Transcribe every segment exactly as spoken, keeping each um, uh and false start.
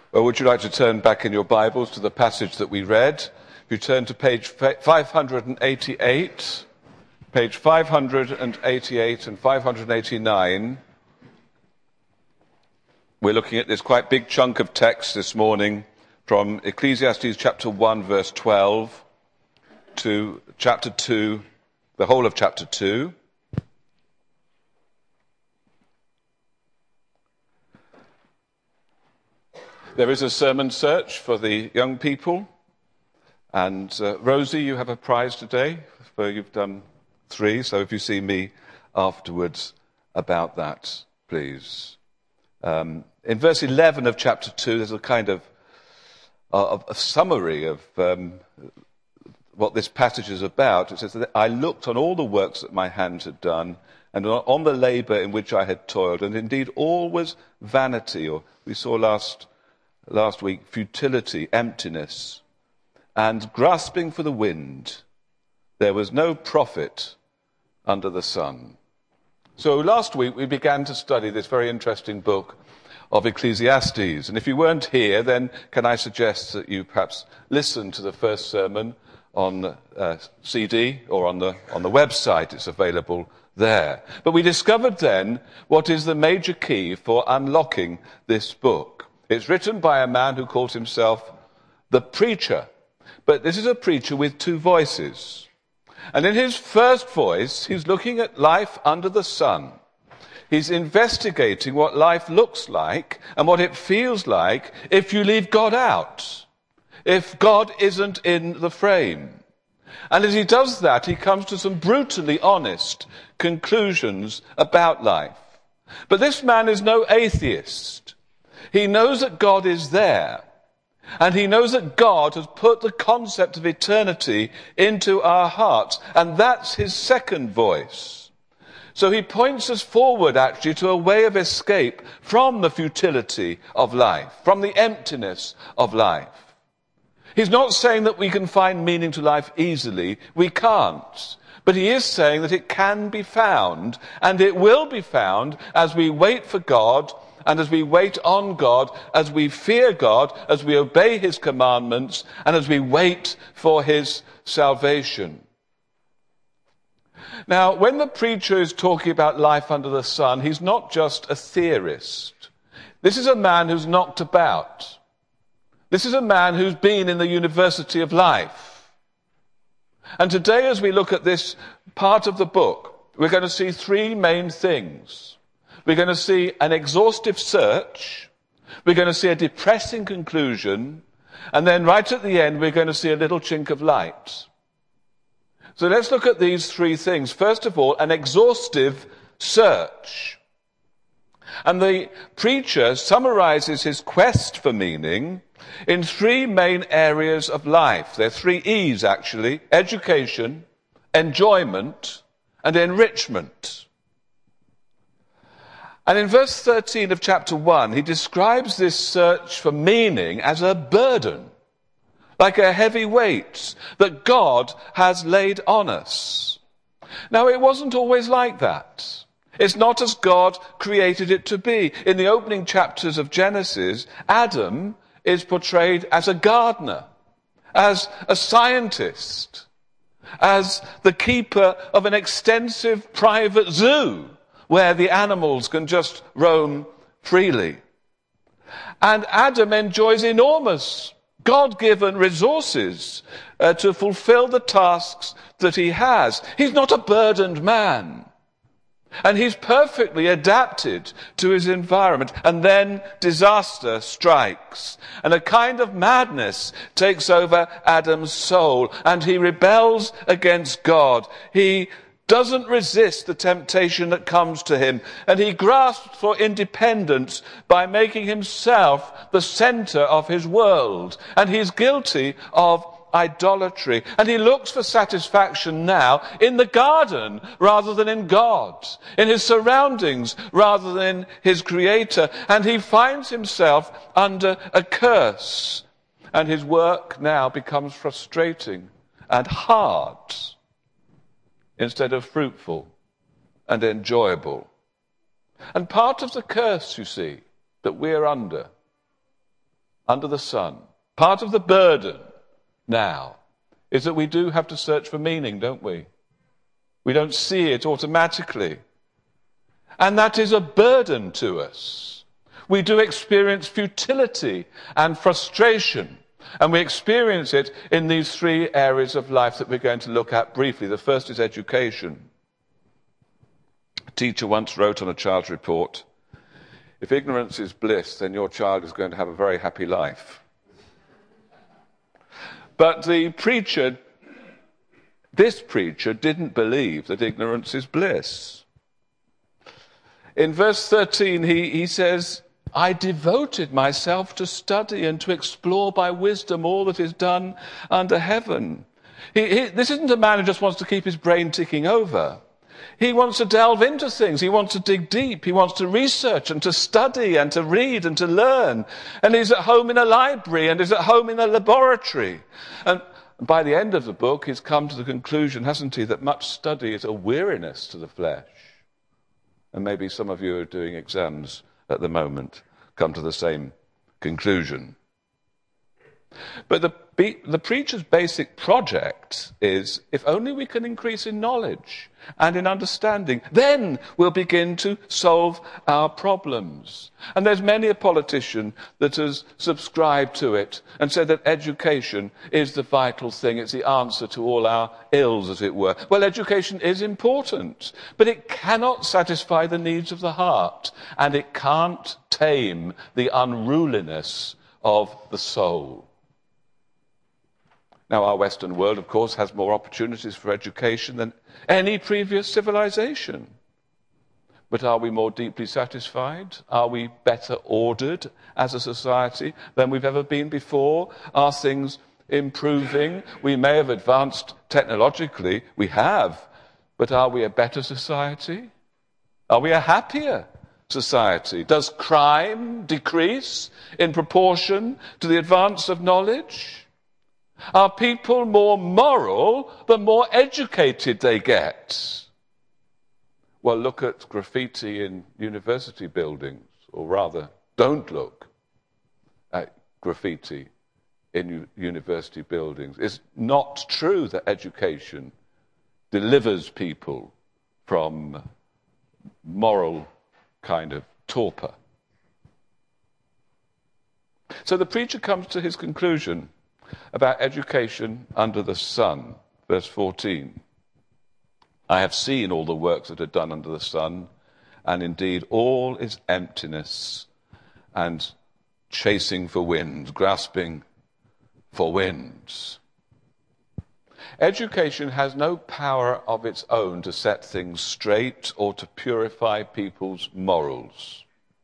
Well, would you like to turn back in your Bibles to the passage that we read? If you turn to page five hundred eighty-eight, page five hundred eighty-eight and five hundred eighty-nine, we're looking at this quite big chunk of text this morning from Ecclesiastes chapter one, verse twelve, to chapter two, the whole of chapter two. There is a sermon search for the young people, and uh, Rosie, you have a prize today, for you've done three, so if you see me afterwards about that, please. Um, in verse eleven of chapter two, there's a kind of uh, a summary of um, what this passage is about. It says that I looked on all the works that my hands had done, and on the labour in which I had toiled, and indeed all was vanity, or we saw last last week, futility, emptiness, and grasping for the wind. There was no profit under the sun. So last week we began to study this very interesting book of Ecclesiastes. And if you weren't here, then can I suggest that you perhaps listen to the first sermon on uh, C D or on the, on the website. It's available there. But we discovered then what is the major key for unlocking this book. It's written by a man who calls himself the preacher. But this is a preacher with two voices. And in his first voice, he's looking at life under the sun. He's investigating what life looks like and what it feels like if you leave God out, if God isn't in the frame. And as he does that, he comes to some brutally honest conclusions about life. But this man is no atheist. He knows that God is there, and he knows that God has put the concept of eternity into our hearts, and that's his second voice. So he points us forward, actually, to a way of escape from the futility of life, from the emptiness of life. He's not saying that we can find meaning to life easily. We can't. But he is saying that it can be found, and it will be found as we wait for God, and as we wait on God, as we fear God, as we obey his commandments, and as we wait for his salvation. Now, when the preacher is talking about life under the sun, he's not just a theorist. This is a man who's knocked about. This is a man who's been in the University of Life. And today, as we look at this part of the book, we're going to see three main things. We're going to see an exhaustive search, we're going to see a depressing conclusion, and then right at the end we're going to see a little chink of light. So let's look at these three things. First of all, an exhaustive search. And the preacher summarizes his quest for meaning in three main areas of life. There are three E's, actually: education, enjoyment, and enrichment. And in verse thirteen of chapter one, he describes this search for meaning as a burden, like a heavy weight that God has laid on us. Now, it wasn't always like that. It's not as God created it to be. In the opening chapters of Genesis, Adam is portrayed as a gardener, as a scientist, as the keeper of an extensive private zoo, where the animals can just roam freely. And Adam enjoys enormous God-given resources uh, to fulfill the tasks that he has. He's not a burdened man. And he's perfectly adapted to his environment. And then disaster strikes. And a kind of madness takes over Adam's soul. And he rebels against God. He doesn't resist the temptation that comes to him, and he grasps for independence by making himself the center of his world, and he's guilty of idolatry, and he looks for satisfaction now in the garden rather than in God, in his surroundings rather than in his creator, and he finds himself under a curse, and his work now becomes frustrating and hard instead of fruitful and enjoyable. And part of the curse, you see, that we're under, under the sun, part of the burden now, is that we do have to search for meaning, don't we? We don't see it automatically. And that is a burden to us. We do experience futility and frustration. And we experience it in these three areas of life that we're going to look at briefly. The first is education. A teacher once wrote on a child's report, "If ignorance is bliss, then your child is going to have a very happy life." But the preacher, this preacher, didn't believe that ignorance is bliss. In verse thirteen, he, he says, "I devoted myself to study and to explore by wisdom all that is done under heaven." He, he, this isn't a man who just wants to keep his brain ticking over. He wants to delve into things. He wants to dig deep. He wants to research and to study and to read and to learn. And he's at home in a library and he's at home in a laboratory. And by the end of the book, he's come to the conclusion, hasn't he, that much study is a weariness to the flesh. And maybe some of you are doing exams at the moment come to the same conclusion. But the, the preacher's basic project is, if only we can increase in knowledge and in understanding, then we'll begin to solve our problems. And there's many a politician that has subscribed to it and said that education is the vital thing. It's the answer to all our ills, as it were. Well, education is important, but it cannot satisfy the needs of the heart, and it can't tame the unruliness of the soul. Now, our Western world, of course, has more opportunities for education than any previous civilization. But are we more deeply satisfied? Are we better ordered as a society than we've ever been before? Are things improving? We may have advanced technologically. We have. But are we a better society? Are we a happier society? Does crime decrease in proportion to the advance of knowledge? Are people more moral the more educated they get? Well, look at graffiti in university buildings, or rather, don't look at graffiti in u- university buildings. It's not true that education delivers people from moral kind of torpor. So the preacher comes to his conclusion about education under the sun. Verse fourteen. "I have seen all the works that are done under the sun, and indeed all is emptiness and chasing for wind, grasping for winds." Education has no power of its own to set things straight or to purify people's morals.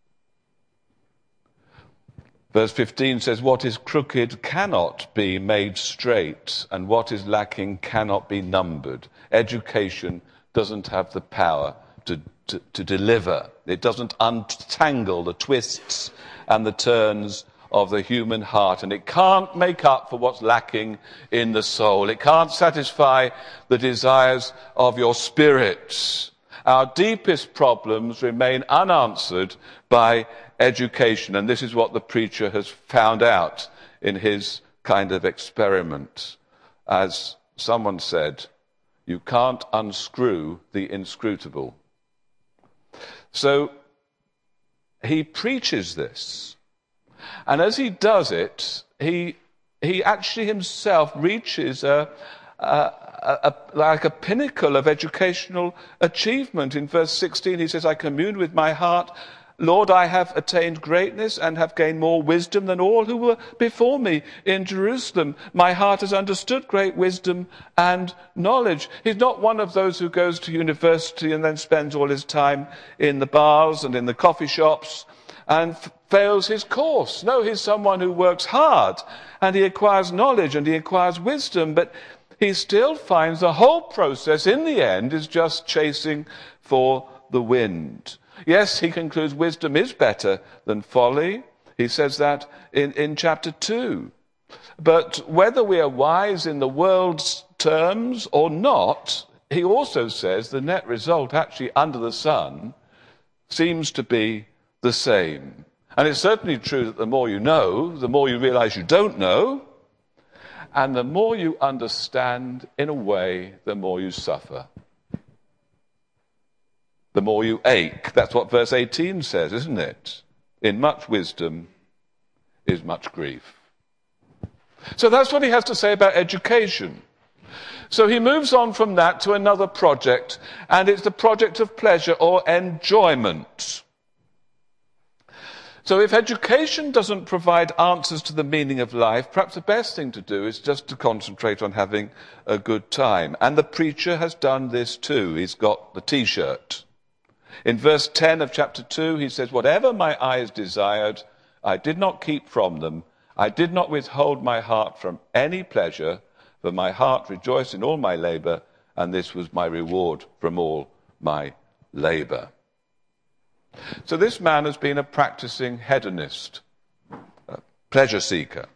Verse fifteen says, "What is crooked cannot be made straight, and what is lacking cannot be numbered." Education doesn't have the power to, to, to deliver. It doesn't untangle the twists and the turns of the human heart, and it can't make up for what's lacking in the soul. It can't satisfy the desires of your spirit. Our deepest problems remain unanswered by education, and this is what the preacher has found out in his kind of experiment. As someone said, you can't unscrew the inscrutable. So he preaches this, and as he does it, he he actually himself reaches a, a A, a, like a pinnacle of educational achievement. In verse sixteen, he says, "I commune with my heart, Lord, I have attained greatness and have gained more wisdom than all who were before me in Jerusalem. My heart has understood great wisdom and knowledge." He's not one of those who goes to university and then spends all his time in the bars and in the coffee shops and f- fails his course. No, he's someone who works hard and he acquires knowledge and he acquires wisdom, but he still finds the whole process in the end is just chasing for the wind. Yes, he concludes wisdom is better than folly. He says that in, in chapter two. But whether we are wise in the world's terms or not, he also says the net result actually under the sun seems to be the same. And it's certainly true that the more you know, the more you realize you don't know, and the more you understand, in a way, the more you suffer. The more you ache. That's what verse eighteen says, isn't it? In much wisdom is much grief. So that's what he has to say about education. So he moves on from that to another project, and it's the project of pleasure or enjoyment. So if education doesn't provide answers to the meaning of life, perhaps the best thing to do is just to concentrate on having a good time. And the preacher has done this too. He's got the T-shirt. In verse ten of chapter two, he says, "Whatever my eyes desired, I did not keep from them. I did not withhold my heart from any pleasure, for my heart rejoiced in all my labor, and this was my reward from all my labor." So this man has been a practicing hedonist, a pleasure seeker.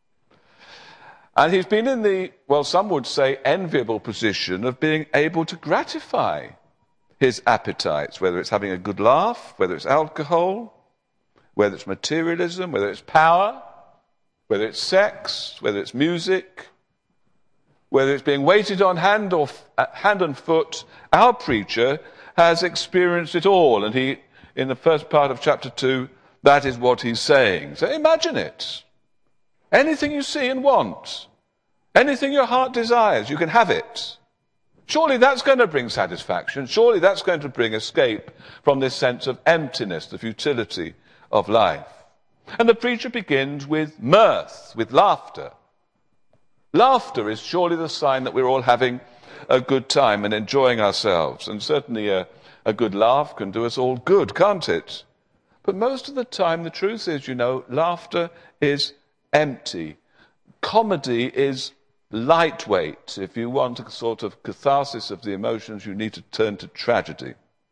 And he's been in the, well, some would say, enviable position of being able to gratify his appetites, whether it's having a good laugh, whether it's alcohol, whether it's materialism, whether it's power, whether it's sex, whether it's music, whether it's being waited on hand or hand and foot. Our preacher has experienced it all, and he, in the first part of chapter two, that is what he's saying. So imagine it. Anything you see and want, anything your heart desires, you can have it. Surely that's going to bring satisfaction. Surely that's going to bring escape from this sense of emptiness, the futility of life. And the preacher begins with mirth, with laughter. Laughter is surely the sign that we're all having a good time and enjoying ourselves. And certainly a, a good laugh can do us all good, can't it? But most of the time, the truth is, you know, laughter is empty. Comedy is lightweight. If you want a sort of catharsis of the emotions, you need to turn to tragedy.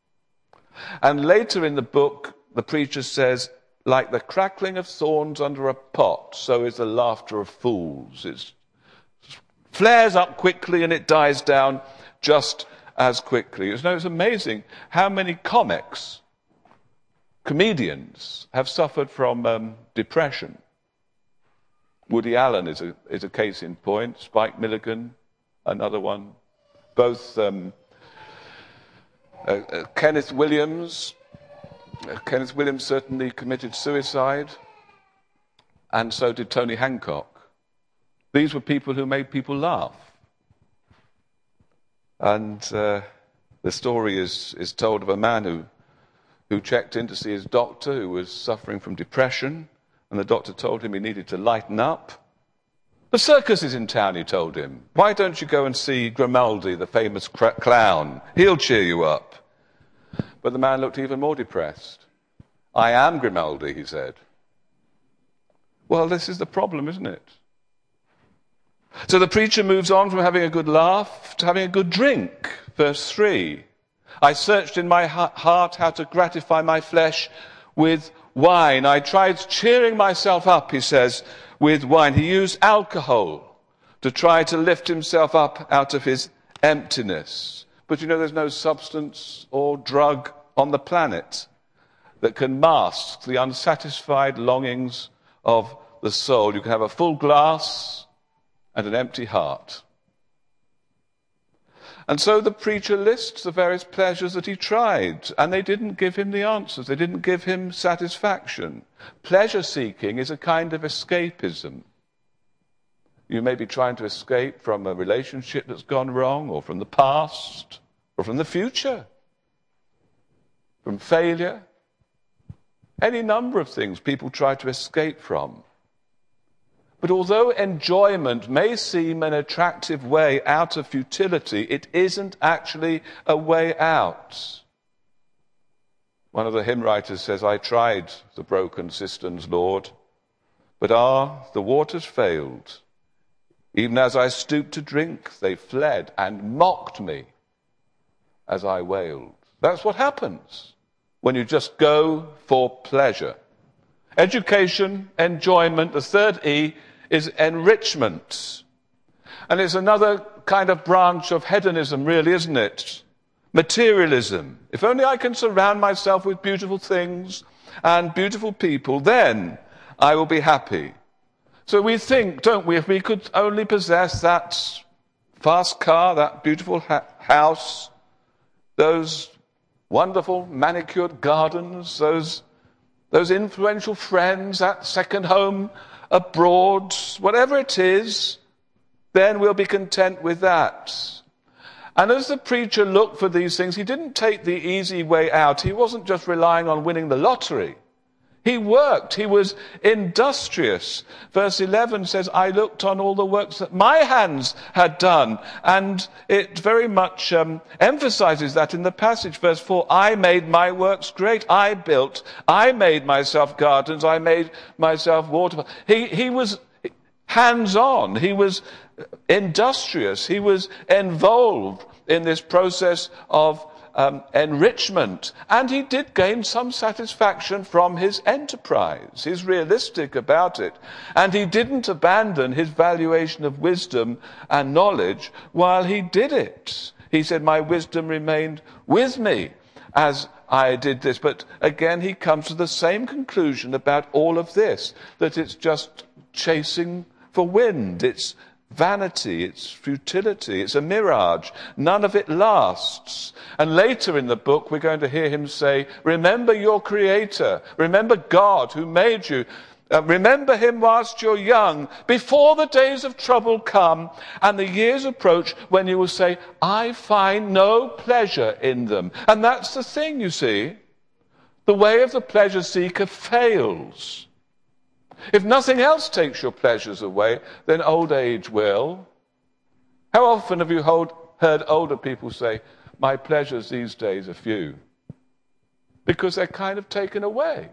And later in the book, the preacher says, like the crackling of thorns under a pot, so is the laughter of fools. It flares up quickly and it dies down just as quickly. You know, it's amazing how many comics, comedians, have suffered from um, depression. Woody Allen is a, is a case in point. Spike Milligan, another one. Both um, uh, uh, Kenneth Williams. Uh, Kenneth Williams certainly committed suicide, and so did Tony Hancock. These were people who made people laugh. And uh, the story is, is told of a man who, who checked in to see his doctor, who was suffering from depression. And the doctor told him he needed to lighten up. The circus is in town, he told him. Why don't you go and see Grimaldi, the famous cr- clown? He'll cheer you up. But the man looked even more depressed. I am Grimaldi, he said. Well, this is the problem, isn't it? So the preacher moves on from having a good laugh to having a good drink. Verse three. I searched in my heart how to gratify my flesh with wine. I tried cheering myself up, he says, with wine. He used alcohol to try to lift himself up out of his emptiness. But you know, there's no substance or drug on the planet that can mask the unsatisfied longings of the soul. You can have a full glass and an empty heart. And so the preacher lists the various pleasures that he tried, and they didn't give him the answers. They didn't give him satisfaction. Pleasure seeking is a kind of escapism. You may be trying to escape from a relationship that's gone wrong, or from the past, or from the future, from failure. Any number of things people try to escape from. But although enjoyment may seem an attractive way out of futility, it isn't actually a way out. One of the hymn writers says, I tried the broken cisterns, Lord, but ah, the waters failed. Even as I stooped to drink, they fled and mocked me as I wailed. That's what happens when you just go for pleasure. Education, enjoyment. The third E is enrichment. And it's another kind of branch of hedonism, really, isn't it? Materialism. If only I can surround myself with beautiful things, and beautiful people, then I will be happy. So we think, don't we, if we could only possess that fast car, that beautiful ha- house, those wonderful manicured gardens, those, those influential friends, that second home abroad, whatever it is, then we'll be content with that. And as the preacher looked for these things, he didn't take the easy way out. He wasn't just relying on winning the lottery. He worked. He was industrious. Verse eleven says, I looked on all the works that my hands had done. And it very much um, emphasizes that in the passage. Verse four, I made my works great. I built. I made myself gardens. I made myself water. He, he was hands-on. He was industrious. He was involved in this process of Um, enrichment, and he did gain some satisfaction from his enterprise. He's realistic about it, and he didn't abandon his valuation of wisdom and knowledge while he did it. He said, my wisdom remained with me as I did this. But again, he comes to the same conclusion about all of this, that it's just chasing for wind. It's vanity, it's futility, it's a mirage. None of it lasts. And later in the book, we're going to hear him say, remember your Creator. Remember God who made you. Uh, remember him whilst you're young, before the days of trouble come and the years approach when you will say, I find no pleasure in them. And that's the thing, you see. The way of the pleasure seeker fails. If nothing else takes your pleasures away, then old age will. How often have you hold, heard older people say, my pleasures these days are few? Because they're kind of taken away.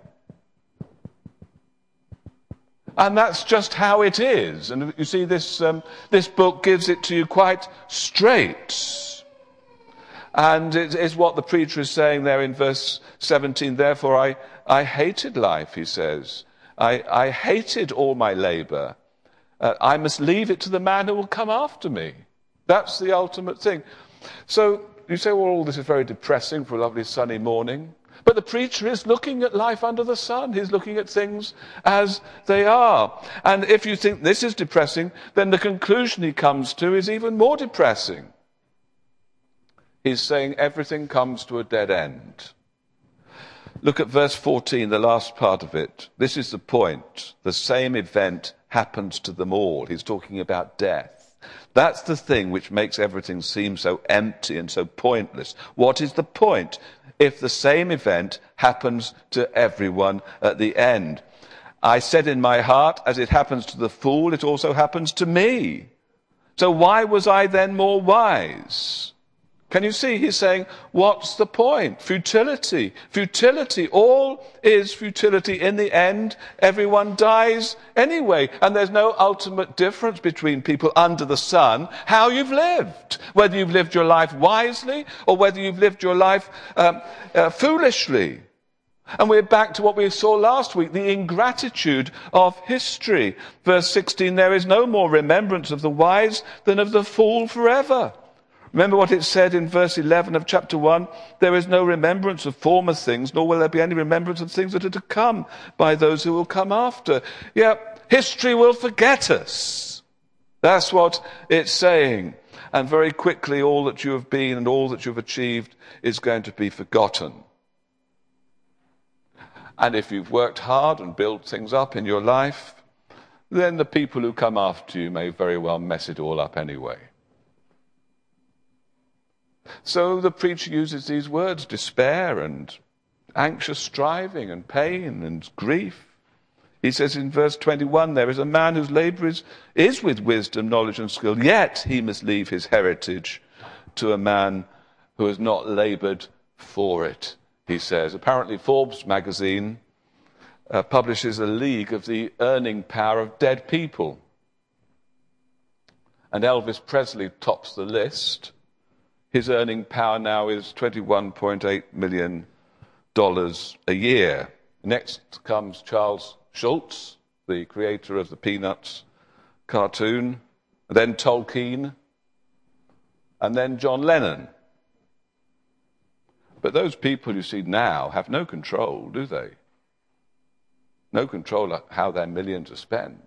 And that's just how it is. And you see, this, um, this book gives it to you quite straight. And it is what the preacher is saying there in verse seventeen. Therefore, I, I hated life, he says. I, I hated all my labor. Uh, I must leave it to the man who will come after me. That's the ultimate thing. So you say, well, all this is very depressing for a lovely sunny morning. But the preacher is looking at life under the sun. He's looking at things as they are. And if you think this is depressing, then the conclusion he comes to is even more depressing. He's saying everything comes to a dead end. Look at verse fourteen, the last part of it. This is the point. The same event happens to them all. He's talking about death. That's the thing which makes everything seem so empty and so pointless. What is the point if the same event happens to everyone at the end? I said in my heart, as it happens to the fool, it also happens to me. So why was I then more wise? Can you see? He's saying, what's the point? Futility. Futility. All is futility. In the end, everyone dies anyway. And there's no ultimate difference between people under the sun, how you've lived. Whether you've lived your life wisely or whether you've lived your life um, uh, foolishly. And we're back to what we saw last week, the ingratitude of history. Verse sixteen, there is no more remembrance of the wise than of the fool forever. Remember what it said in verse eleven of chapter one? There is no remembrance of former things, nor will there be any remembrance of things that are to come by those who will come after. Yeah, history will forget us. That's what it's saying. And very quickly, all that you have been and all that you've achieved is going to be forgotten. And if you've worked hard and built things up in your life, then the people who come after you may very well mess it all up anyway. So the preacher uses these words, despair and anxious striving and pain and grief. He says in verse twenty-one, there is a man whose labor is, is with wisdom, knowledge and skill, yet he must leave his heritage to a man who has not labored for it, he says. Apparently Forbes magazine uh, publishes a league of the earning power of dead people. And Elvis Presley tops the list. His earning power now is twenty-one point eight million dollars a year. Next comes Charles Schultz, the creator of the Peanuts cartoon, then Tolkien, and then John Lennon. But those people you see now have no control, do they? no control of how their millions are spent,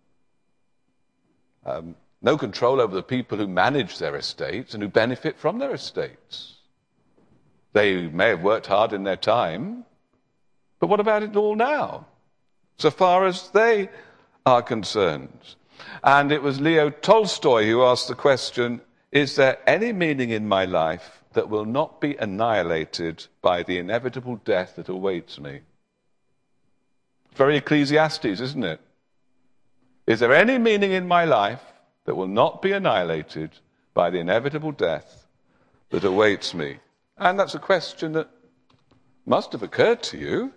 um, no control over the people who manage their estates and who benefit from their estates. They may have worked hard in their time, but what about it all now, so far as they are concerned? And it was Leo Tolstoy who asked the question, is there any meaning in my life that will not be annihilated by the inevitable death that awaits me? Very Ecclesiastes, isn't it? Is there any meaning in my life that will not be annihilated by the inevitable death that awaits me? And that's a question that must have occurred to you.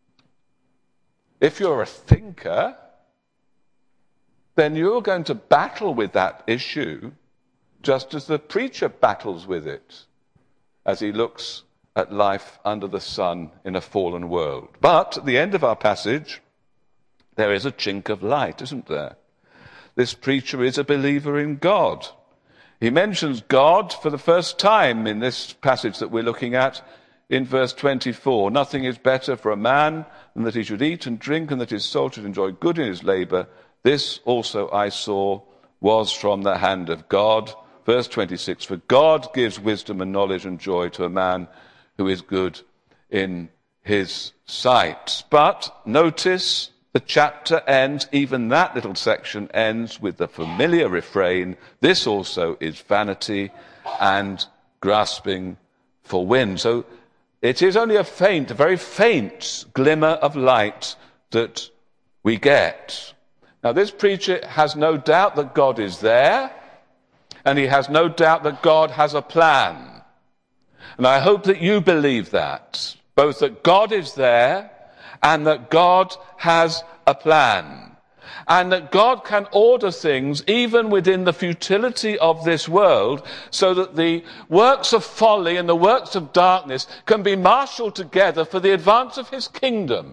If you're a thinker, then you're going to battle with that issue just as the preacher battles with it as he looks at life under the sun in a fallen world. But at the end of our passage, there is a chink of light, isn't there? This preacher is a believer in God. He mentions God for the first time in this passage that we're looking at in verse twenty-four. Nothing is better for a man than that he should eat and drink and that his soul should enjoy good in his labor. This also I saw was from the hand of God. Verse twenty-six, for God gives wisdom and knowledge and joy to a man who is good in his sight. But notice the chapter ends, even that little section ends with the familiar refrain, this also is vanity and grasping for wind. So it is only a faint, a very faint glimmer of light that we get. Now this preacher has no doubt that God is there, and he has no doubt that God has a plan. And I hope that you believe that, both that God is there and that God has a plan. And that God can order things even within the futility of this world so that the works of folly and the works of darkness can be marshaled together for the advance of his kingdom.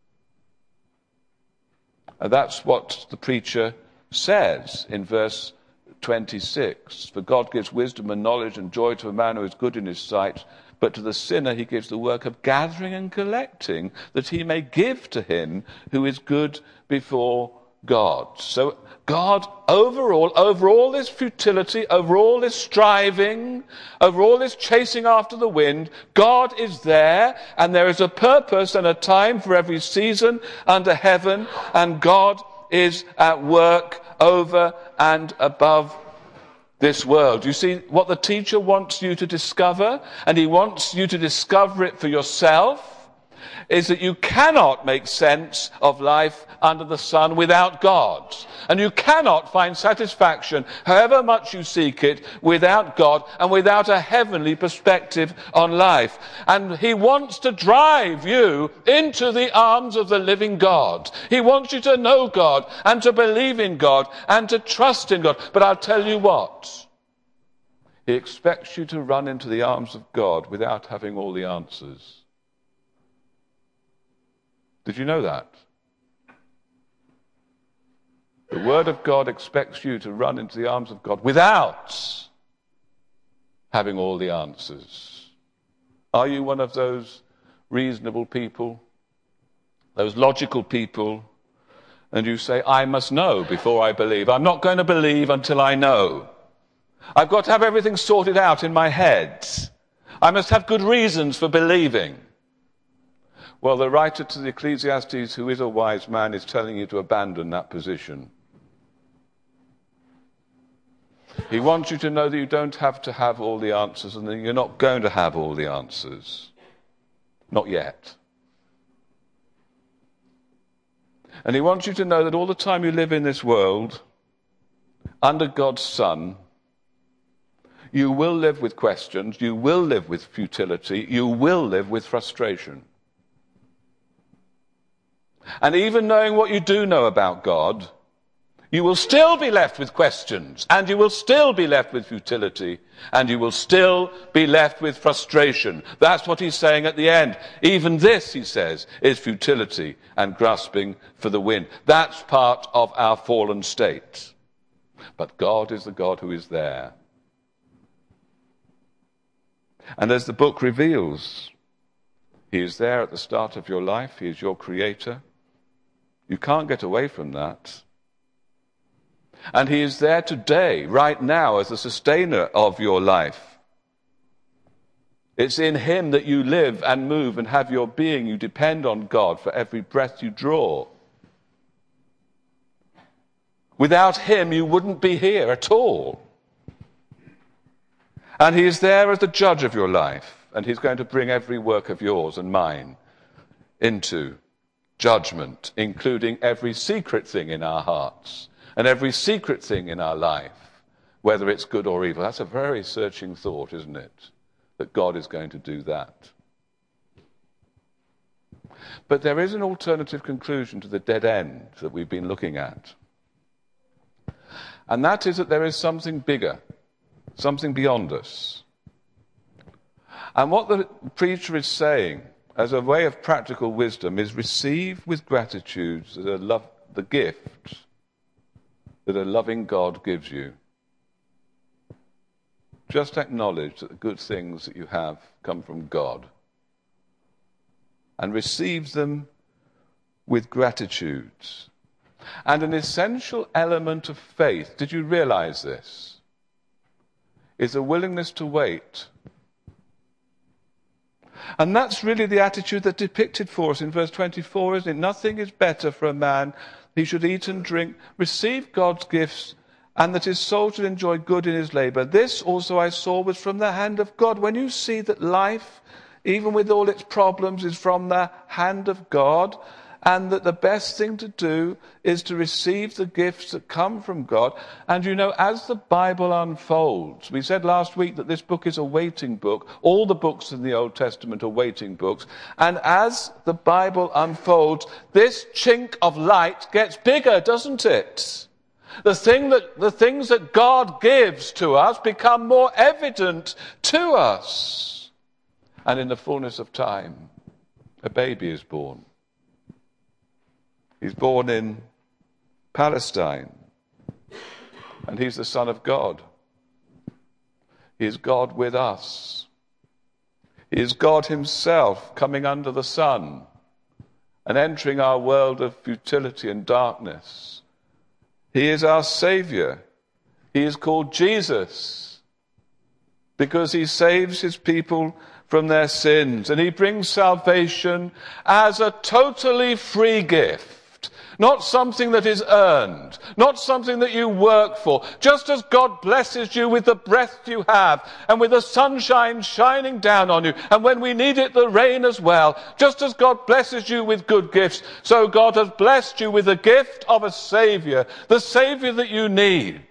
And that's what the preacher says in verse twenty-six. For God gives wisdom and knowledge and joy to a man who is good in his sight, but to the sinner he gives the work of gathering and collecting, that he may give to him who is good before God. So God, overall, over all this futility, over all this striving, over all this chasing after the wind, God is there, and there is a purpose and a time for every season under heaven, and God is at work over and above this world. You see, what the teacher wants you to discover, and he wants you to discover it for yourself, is that you cannot make sense of life under the sun without God. And you cannot find satisfaction, however much you seek it, without God and without a heavenly perspective on life. And he wants to drive you into the arms of the living God. He wants you to know God and to believe in God and to trust in God. But I'll tell you what, he expects you to run into the arms of God without having all the answers. Did you know that? The Word of God expects you to run into the arms of God without having all the answers. Are you one of those reasonable people, those logical people, and you say, I must know before I believe. I'm not going to believe until I know. I've got to have everything sorted out in my head. I must have good reasons for believing. Well, the writer to the Ecclesiastes, who is a wise man, is telling you to abandon that position. He wants you to know that you don't have to have all the answers, and that you're not going to have all the answers. Not yet. And he wants you to know that all the time you live in this world, under God's sun, you will live with questions, you will live with futility, you will live with frustration. And even knowing what you do know about God, you will still be left with questions, and you will still be left with futility, and you will still be left with frustration. That's what he's saying at the end. Even this, he says, is futility and grasping for the wind. That's part of our fallen state. But God is the God who is there. And as the book reveals, he is there at the start of your life. He is your creator. You can't get away from that. And he is there today, right now, as the sustainer of your life. It's in him that you live and move and have your being. You depend on God for every breath you draw. Without him, you wouldn't be here at all. And he is there as the judge of your life. And he's going to bring every work of yours and mine into judgment, including every secret thing in our hearts and every secret thing in our life, whether it's good or evil. That's a very searching thought, isn't it? That God is going to do that. But there is an alternative conclusion to the dead end that we've been looking at. And that is that there is something bigger, something beyond us. And what the preacher is saying, as a way of practical wisdom, is receive with gratitude the, love, the gift that a loving God gives you. Just acknowledge that the good things that you have come from God and receive them with gratitude. And an essential element of faith, did you realize this, is a willingness to wait. And that's really the attitude that's depicted for us in verse twenty-four, isn't it? Nothing is better for a man. He should eat and drink, receive God's gifts, and that his soul should enjoy good in his labor. This also I saw was from the hand of God. When you see that life, even with all its problems, is from the hand of God, and that the best thing to do is to receive the gifts that come from God. And you know, as the Bible unfolds, we said last week that this book is a waiting book. All the books in the Old Testament are waiting books. And as the Bible unfolds, this chink of light gets bigger, doesn't it? The thing that, the things that God gives to us become more evident to us. And in the fullness of time, a baby is born. He's born in Palestine, and he's the Son of God. He is God with us. He is God himself coming under the sun and entering our world of futility and darkness. He is our Savior. He is called Jesus because he saves his people from their sins, and he brings salvation as a totally free gift. Not something that is earned, not something that you work for. Just as God blesses you with the breath you have and with the sunshine shining down on you, and when we need it, the rain as well. Just as God blesses you with good gifts, so God has blessed you with the gift of a Savior, the Savior that you need.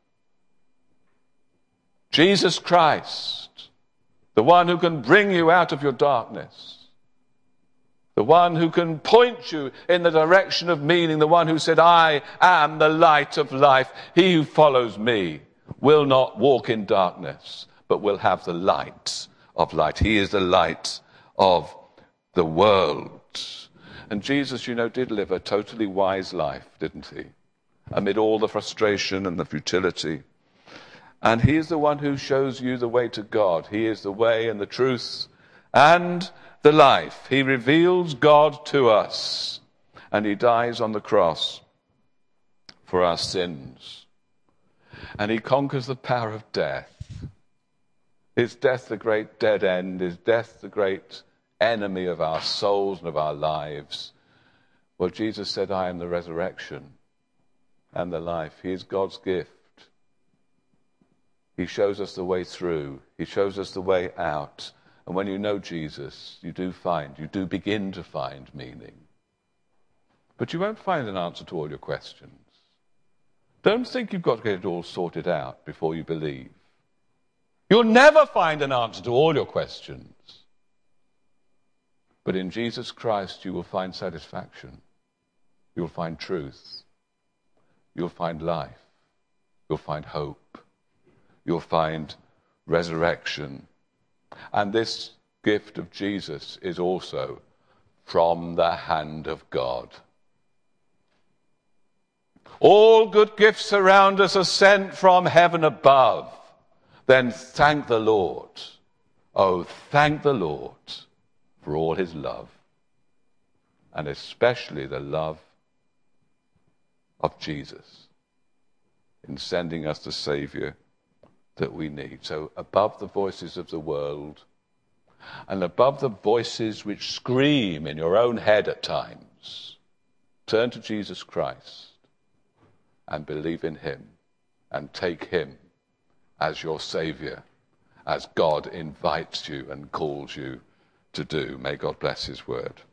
Jesus Christ, the one who can bring you out of your darkness. The one who can point you in the direction of meaning, the one who said, I am the light of life. He who follows me will not walk in darkness, but will have the light of light. He is the light of the world. And Jesus, you know, did live a totally wise life, didn't he? Amid all the frustration and the futility. And he is the one who shows you the way to God. He is the way and the truth and the life. He reveals God to us, and he dies on the cross for our sins. And he conquers the power of death. Is death the great dead end? Is death the great enemy of our souls and of our lives? Well, Jesus said, I am the resurrection and the life. He is God's gift. He shows us the way through. He shows us the way out. And when you know Jesus, you do find, you do begin to find meaning. But you won't find an answer to all your questions. Don't think you've got to get it all sorted out before you believe. You'll never find an answer to all your questions. But in Jesus Christ, you will find satisfaction. You'll find truth. You'll find life. You'll find hope. You'll find resurrection. And this gift of Jesus is also from the hand of God. All good gifts around us are sent from heaven above. Then thank the Lord. Oh, thank the Lord for all his love, and especially the love of Jesus in sending us the Saviour that we need. So above the voices of the world and above the voices which scream in your own head at times, turn to Jesus Christ and believe in him and take him as your Saviour, as God invites you and calls you to do. May God bless his word.